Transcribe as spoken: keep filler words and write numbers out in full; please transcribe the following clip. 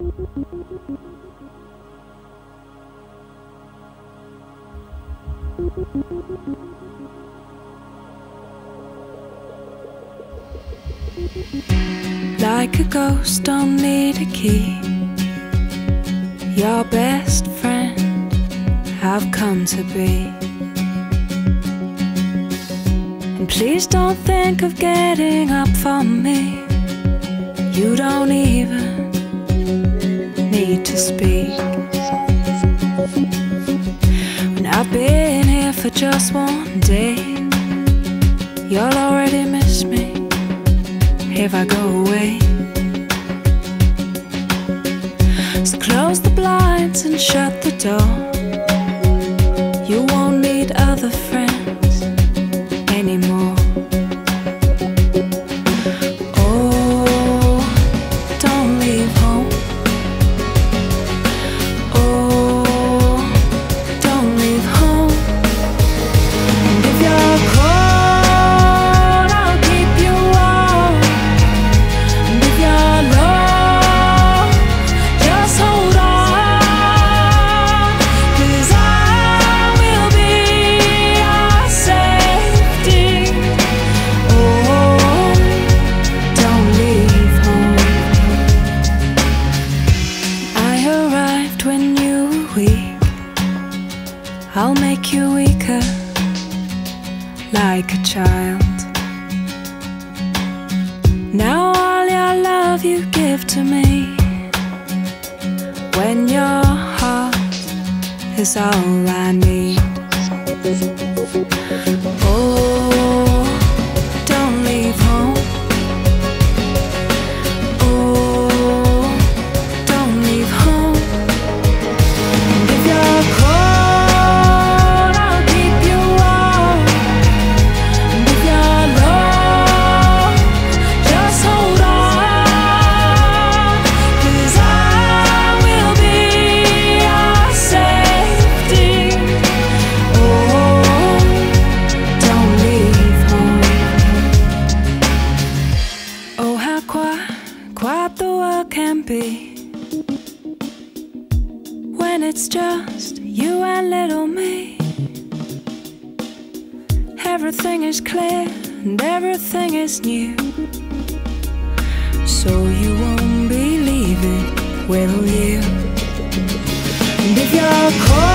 Like a ghost, don't need a key. Your best friend I've come to be. And please don't think of getting up for me. You don't even need to speak. When I've been here for just one day, you'll already miss me if I go away. So close the blinds and shut the door. You won't need other friends anymore. Oh, don't leave home. Oh, don't leave home. And if you're cold, I'll keep you warm. And if you're low, just hold on, 'cause I will be your safety. Oh, don't leave home. I arrived when you were weak. I'll make you weaker, like a child. Now all your love you give to me, when your heart is all I need. Oh, don't leave home. Oh, don't leave home. And if you're cold, I'll keep you warm. And if you're low, just hold on, 'cause I will be your safety. Oh, don't leave home. Oh, how quiet, quiet the world can be when it's just you and little me. Everything is clear and everything is new, so you won't be leaving, will you? And if you're cold,